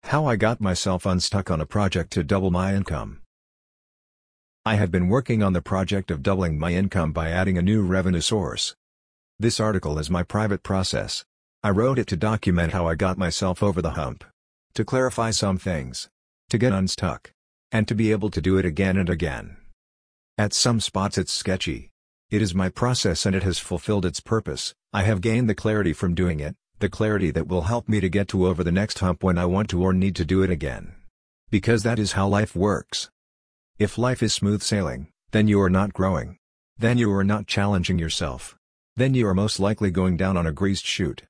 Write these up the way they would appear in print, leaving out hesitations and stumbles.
How I got myself unstuck on a project to double my income. I have been working on the project of doubling my income by adding a new revenue source. This article is my private process. I wrote it to document how I got myself over the hump. To clarify some things. To get unstuck. And to be able to do it again and again. At some spots it's sketchy. It is my process and it has fulfilled its purpose. I have gained the clarity from doing it, the clarity that will help me to get to over the next hump when I want to or need to do it again. Because that is how life works. If life is smooth sailing, then you are not growing. Then you are not challenging yourself. Then you are most likely going down on a greased chute.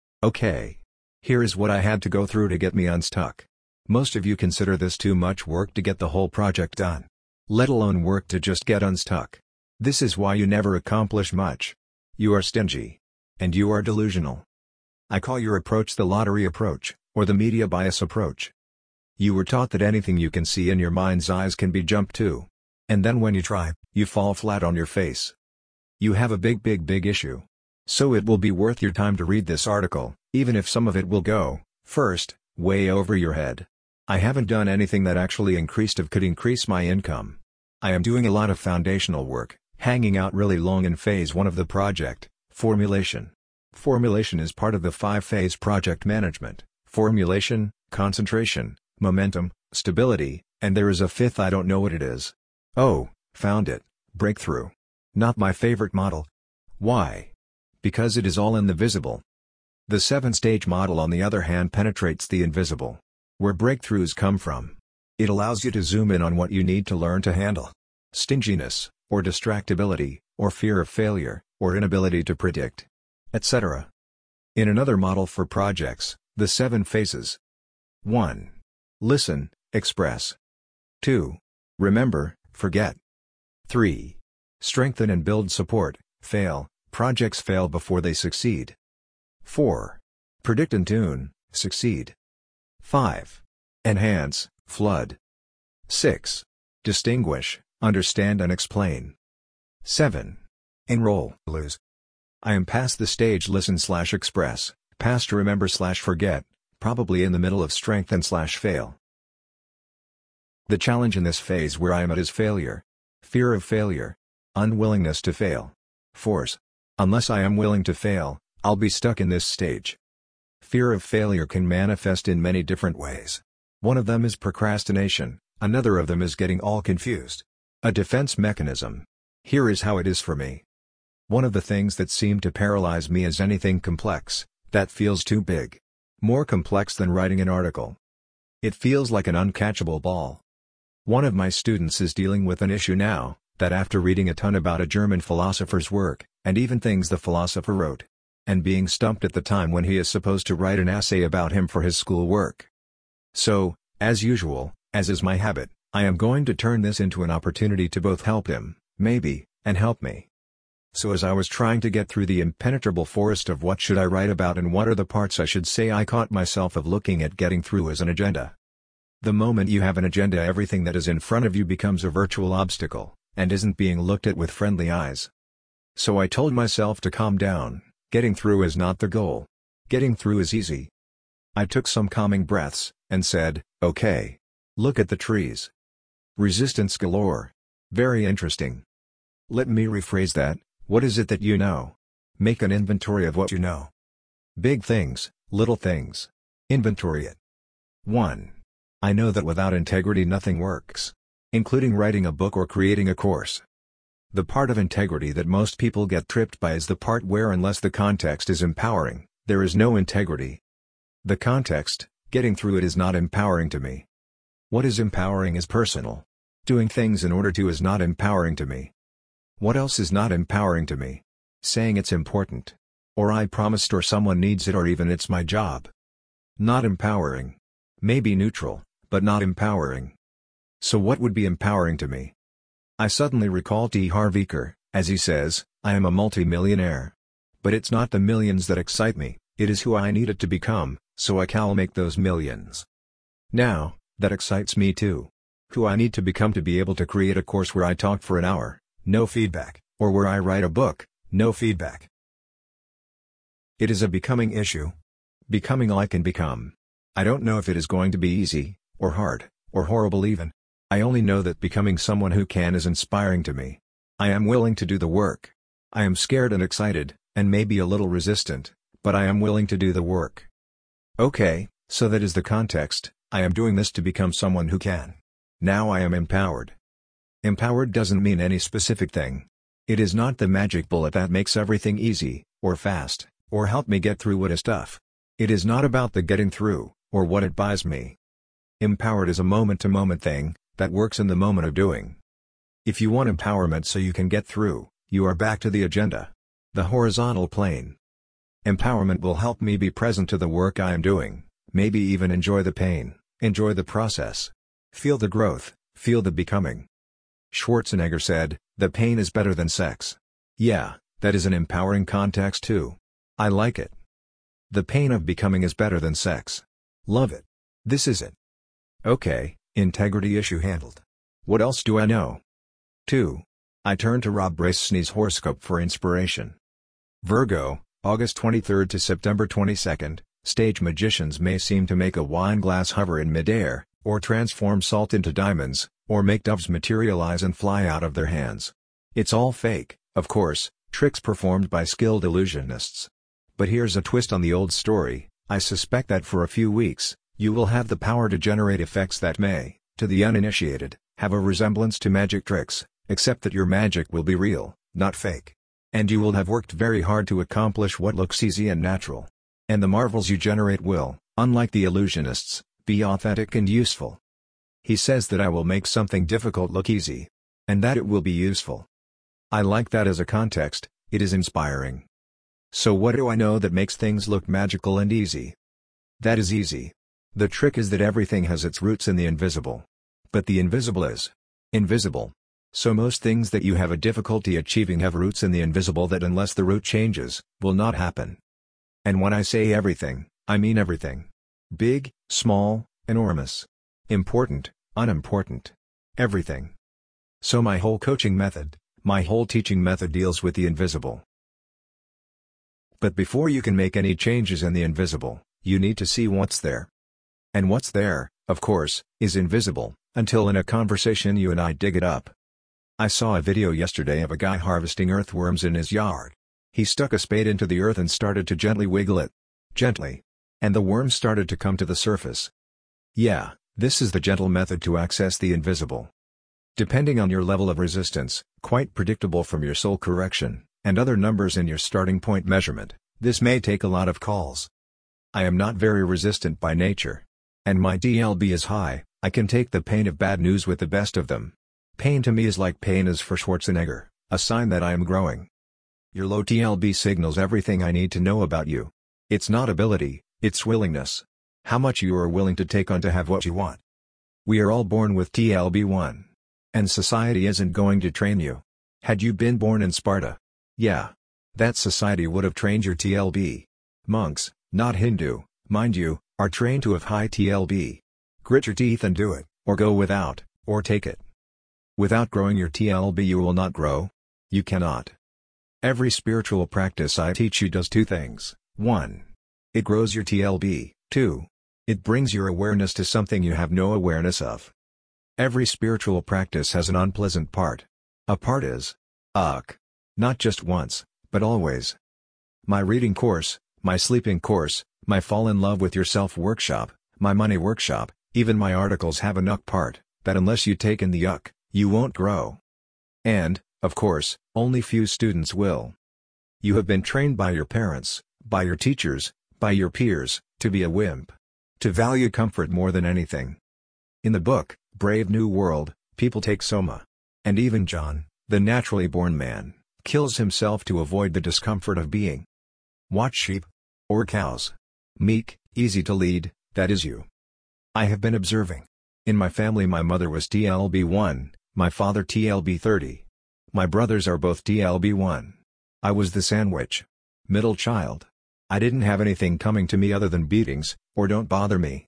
Okay. Here is what I had to go through to get me unstuck. Most of you consider this too much work to get the whole project done. Let alone work to just get unstuck. This is why you never accomplish much. You are stingy. And you are delusional. I call your approach the lottery approach, or the media bias approach. You were taught that anything you can see in your mind's eyes can be jumped to. And then when you try, you fall flat on your face. You have a big issue. So it will be worth your time to read this article, even if some of it will go, first, way over your head. I haven't done anything that actually could increase my income. I am doing a lot of foundational work, hanging out really long in phase 1 of the project, formulation. Formulation is part of the 5-phase project management: formulation, concentration, momentum, stability, and there is a 5th I don't know what it is. Oh, found it, breakthrough. Not my favorite model. Why? Because it is all in the visible. The 7-stage model on the other hand penetrates the invisible. Where breakthroughs come from. It allows you to zoom in on what you need to learn to handle. Stinginess, or distractibility, or fear of failure, or inability to predict, etc. In another model for projects, the 7 phases. 1. Listen, express. 2. Remember, forget. 3. Strengthen and build support, fail, projects fail before they succeed. 4. Predict and tune, succeed. 5. Enhance, flood. 6. Distinguish, understand and explain. 7. Enroll, lose. I am past the stage listen/express, past remember/forget, probably in the middle of strengthen/fail. The challenge in this phase where I am at is failure. Fear of failure. Unwillingness to fail. Force. Unless I am willing to fail, I'll be stuck in this stage. Fear of failure can manifest in many different ways. One of them is procrastination, another of them is getting all confused. A defense mechanism. Here is how it is for me. One of the things that seem to paralyze me is anything complex, that feels too big. More complex than writing an article. It feels like an uncatchable ball. One of my students is dealing with an issue now, that after reading a ton about a German philosopher's work, and even things the philosopher wrote, and being stumped at the time when he is supposed to write an essay about him for his school work. So, as usual, as is my habit, I am going to turn this into an opportunity to both help him, maybe, and help me. So as I was trying to get through the impenetrable forest of what should I write about and what are the parts I should say, I caught myself of looking at getting through as an agenda. The moment you have an agenda, everything that is in front of you becomes a virtual obstacle, and isn't being looked at with friendly eyes. So I told myself to calm down. Getting through is not the goal. Getting through is easy. I took some calming breaths, and said, okay. Look at the trees. Resistance galore. Very interesting. Let me rephrase that, what is it that you know? Make an inventory of what you know. Big things, little things. Inventory it. 1. I know that without integrity nothing works. Including writing a book or creating a course. The part of integrity that most people get tripped by is the part where unless the context is empowering, there is no integrity. The context, getting through it, is not empowering to me. What is empowering is personal. Doing things in order to is not empowering to me. What else is not empowering to me? Saying it's important. Or I promised, or someone needs it, or even it's my job. Not empowering. Maybe neutral, but not empowering. So what would be empowering to me? I suddenly recall T. Harv Eker, as he says, I am a multi-millionaire. But it's not the millions that excite me, it is who I needed to become, so I can make those millions. Now, that excites me too. Who I need to become to be able to create a course where I talk for an hour, no feedback, or where I write a book, no feedback. It is a becoming issue. Becoming all I can become. I don't know if it is going to be easy, or hard, or horrible even. I only know that becoming someone who can is inspiring to me. I am willing to do the work. I am scared and excited, and maybe a little resistant, but I am willing to do the work. Okay, so that is the context. I am doing this to become someone who can. Now I am empowered. Empowered doesn't mean any specific thing. It is not the magic bullet that makes everything easy, or fast, or help me get through what is tough. It is not about the getting through, or what it buys me. Empowered is a moment-to-moment thing, that works in the moment of doing. If you want empowerment so you can get through, you are back to the agenda. The horizontal plane. Empowerment will help me be present to the work I am doing, maybe even enjoy the pain, enjoy the process. Feel the growth, feel the becoming. Schwarzenegger said, "The pain is better than sex." Yeah, that is an empowering context too. I like it. The pain of becoming is better than sex. Love it. This is it. Okay, integrity issue handled. What else do I know? 2. I turn to Rob Braceni's horoscope for inspiration. Virgo, August 23 to September 22. Stage magicians may seem to make a wine glass hover in midair, or transform salt into diamonds, or make doves materialize and fly out of their hands. It's all fake, of course, tricks performed by skilled illusionists. But here's a twist on the old story. I suspect that for a few weeks, you will have the power to generate effects that may, to the uninitiated, have a resemblance to magic tricks, except that your magic will be real, not fake. And you will have worked very hard to accomplish what looks easy and natural. And the marvels you generate will, unlike the illusionists, be authentic and useful. He says that I will make something difficult look easy. And that it will be useful. I like that as a context, it is inspiring. So what do I know that makes things look magical and easy? That is easy. The trick is that everything has its roots in the invisible. But the invisible is invisible. So most things that you have a difficulty achieving have roots in the invisible that unless the root changes, will not happen. And when I say everything, I mean everything. Big, small, enormous. Important, unimportant. Everything. So my whole coaching method, my whole teaching method deals with the invisible. But before you can make any changes in the invisible, you need to see what's there. And what's there, of course, is invisible, until in a conversation you and I dig it up. I saw a video yesterday of a guy harvesting earthworms in his yard. He stuck a spade into the earth and started to gently wiggle it. Gently. And the worms started to come to the surface. Yeah, this is the gentle method to access the invisible. Depending on your level of resistance, quite predictable from your soul correction, and other numbers in your starting point measurement, this may take a lot of calls. I am not very resistant by nature. And my TLB is high. I can take the pain of bad news with the best of them. Pain to me is like pain is for Schwarzenegger, a sign that I am growing. Your low TLB signals everything I need to know about you. It's not ability, it's willingness. How much you are willing to take on to have what you want. We are all born with TLB1. And society isn't going to train you. Had you been born in Sparta? Yeah. That society would have trained your TLB. Monks, not Hindu, mind you, are trained to have high TLB. Grit your teeth and do it, or go without, or take it. Without growing your TLB you will not grow. You cannot. Every spiritual practice I teach you does two things. 1. It grows your TLB. 2. It brings your awareness to something you have no awareness of. Every spiritual practice has an unpleasant part. A part is uck. Not just once, but always. My reading course, my sleeping course, my fall in love with yourself workshop, my money workshop, even my articles have an uck part, that unless you take in the uck, you won't grow. And, of course, only few students will. You have been trained by your parents, by your teachers, by your peers, to be a wimp. To value comfort more than anything. In the book, Brave New World, people take Soma. And even John, the naturally born man, kills himself to avoid the discomfort of being. Watch sheep. Or cows. Meek, easy to lead, that is you. I have been observing. In my family my mother was TLB1, my father TLB30. My brothers are both TLB1. I was the sandwich. Middle child. I didn't have anything coming to me other than beatings, or don't bother me.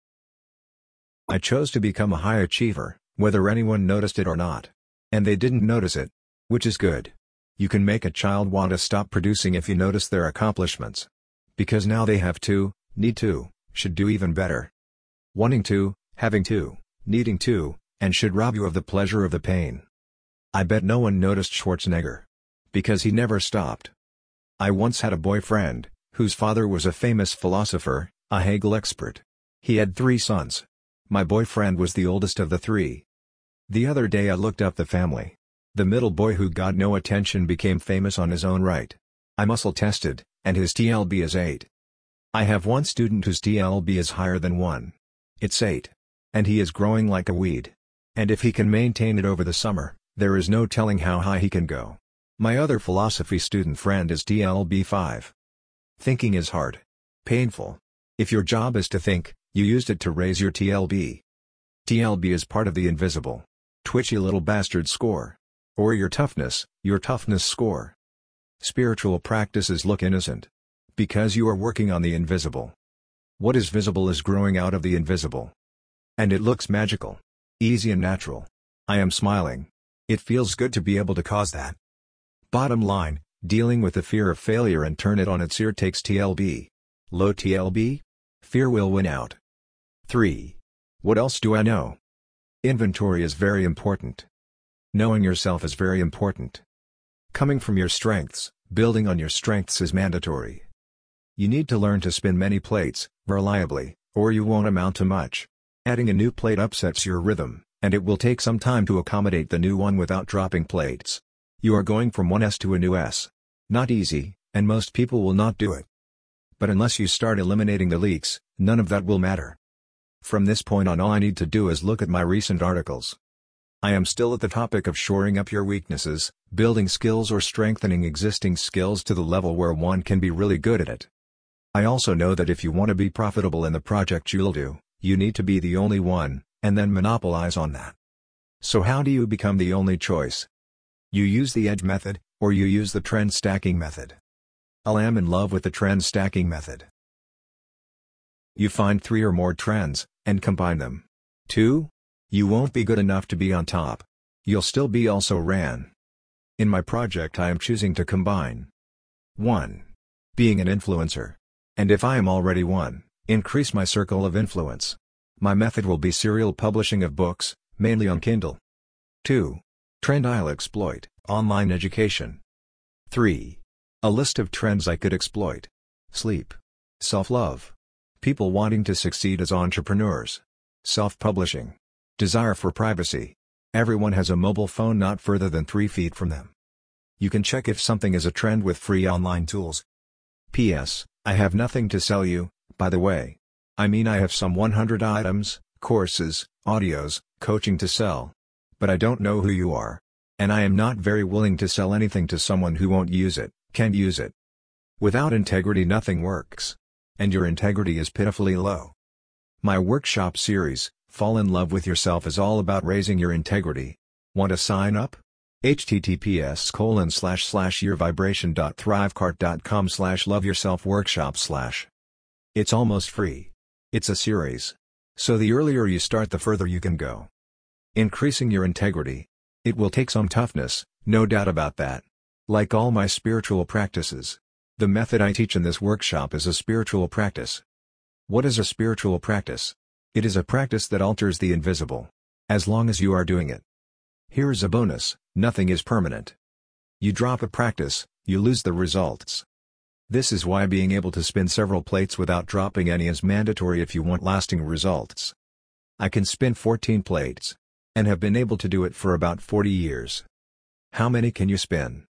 I chose to become a high achiever, whether anyone noticed it or not. And they didn't notice it. Which is good. You can make a child want to stop producing if you notice their accomplishments. Because now they have to, need to, should do even better. Wanting to, having to, needing to, and should rob you of the pleasure of the pain. I bet no one noticed Schwarzenegger. Because he never stopped. I once had a boyfriend, whose father was a famous philosopher, a Hegel expert. He had 3 sons. My boyfriend was the oldest of the 3. The other day I looked up the family. The middle boy who got no attention became famous on his own right. I muscle tested, and his TLB is 8. I have one student whose TLB is higher than 1. It's 8. And he is growing like a weed. And if he can maintain it over the summer, there is no telling how high he can go. My other philosophy student friend is TLB 5. Thinking is hard. Painful. If your job is to think, you used it to raise your TLB. TLB is part of the invisible. Twitchy little bastard score. Or your toughness score. Spiritual practices look innocent. Because you are working on the invisible. What is visible is growing out of the invisible. And it looks magical. Easy and natural. I am smiling. It feels good to be able to cause that. Bottom line, dealing with the fear of failure and turn it on its ear takes TLB. Low TLB? Fear will win out. 3. What else do I know? Inventory is very important. Knowing yourself is very important. Coming from your strengths, building on your strengths is mandatory. You need to learn to spin many plates, reliably, or you won't amount to much. Adding a new plate upsets your rhythm, and it will take some time to accommodate the new one without dropping plates. You are going from one S to a new S. Not easy, and most people will not do it. But unless you start eliminating the leaks, none of that will matter. From this point on, all I need to do is look at my recent articles. I am still at the topic of shoring up your weaknesses, building skills or strengthening existing skills to the level where one can be really good at it. I also know that if you want to be profitable in the project you'll do, you need to be the only one, and then monopolize on that. So how do you become the only choice? You use the edge method, or you use the trend stacking method. I am in love with the trend stacking method. You find 3 or more trends, and combine them. 2. You won't be good enough to be on top. You'll still be also ran. In my project I am choosing to combine 1. Being an influencer. And if I am already one, increase my circle of influence. My method will be serial publishing of books, mainly on Kindle. 2. Trend I'll exploit, online education. 3. A list of trends I could exploit. Sleep. Self-love. People wanting to succeed as entrepreneurs. Self-publishing. Desire for privacy. Everyone has a mobile phone not further than 3 feet from them. You can check if something is a trend with free online tools. P.S. I have nothing to sell you, by the way. I mean, I have some 100 items, courses, audios, coaching to sell. But I don't know who you are. And I am not very willing to sell anything to someone who won't use it, can't use it. Without integrity nothing works. And your integrity is pitifully low. My workshop series, Fall in Love with Yourself, is all about raising your integrity. Want to sign up? https://yourvibration.thrivecart.com/loveyourselfworkshop/ It's almost free. It's a series. So the earlier you start the further you can go. Increasing your integrity. It will take some toughness, no doubt about that. Like all my spiritual practices. The method I teach in this workshop is a spiritual practice. What is a spiritual practice? It is a practice that alters the invisible. As long as you are doing it. Here's a bonus, nothing is permanent. You drop a practice, you lose the results. This is why being able to spin several plates without dropping any is mandatory if you want lasting results. I can spin 14 plates. And have been able to do it for about 40 years. How many can you spin?